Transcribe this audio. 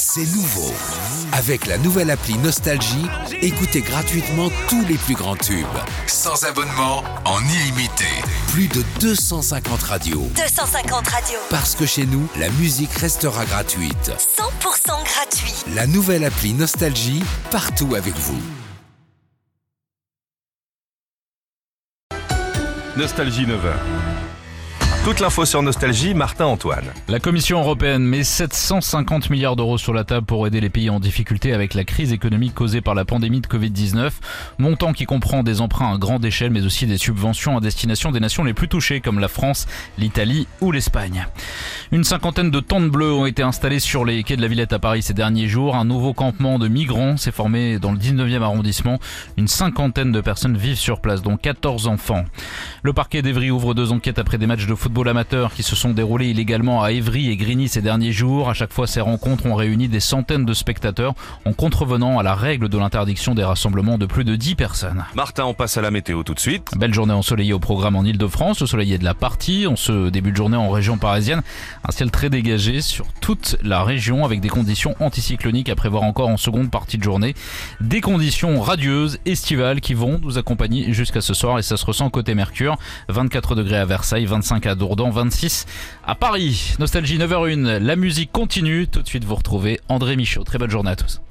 C'est nouveau. Avec la nouvelle appli Nostalgie, écoutez gratuitement tous les plus grands tubes. Sans abonnement, en illimité. Plus de 250 radios. 250 radios. Parce que chez nous, la musique restera gratuite. 100% gratuit. La nouvelle appli Nostalgie, partout avec vous. Nostalgie 9h. Toute l'info sur Nostalgie, Martin Antoine. La Commission européenne met 750 milliards d'euros sur la table pour aider les pays en difficulté avec la crise économique causée par la pandémie de Covid-19. Montant qui comprend des emprunts à grande échelle mais aussi des subventions à destination des nations les plus touchées comme la France, l'Italie ou l'Espagne. Une cinquantaine de tentes bleues ont été installées sur les quais de la Villette à Paris ces derniers jours. Un nouveau campement de migrants s'est formé dans le 19e arrondissement. Une cinquantaine de personnes vivent sur place, dont 14 enfants. Le parquet d'Évry ouvre 2 enquêtes après des matchs de football amateurs qui se sont déroulés illégalement à Évry et Grigny ces derniers jours. À chaque fois, ces rencontres ont réuni des centaines de spectateurs en contrevenant à la règle de l'interdiction des rassemblements de plus de 10 personnes. Martin, on passe à la météo tout de suite. Belle journée ensoleillée au programme en Ile-de-France. Le soleil est de la partie. En ce début de journée en région parisienne, un ciel très dégagé sur toute la région avec des conditions anticycloniques à prévoir encore en seconde partie de journée. Des conditions radieuses, estivales qui vont nous accompagner jusqu'à ce soir et ça se ressent côté Mercure. 24 degrés à Versailles, 25 à Dourdan, 26 à Paris. Nostalgie 9h01, la musique continue. Tout de suite vous retrouvez André Michaud. Très bonne journée à tous.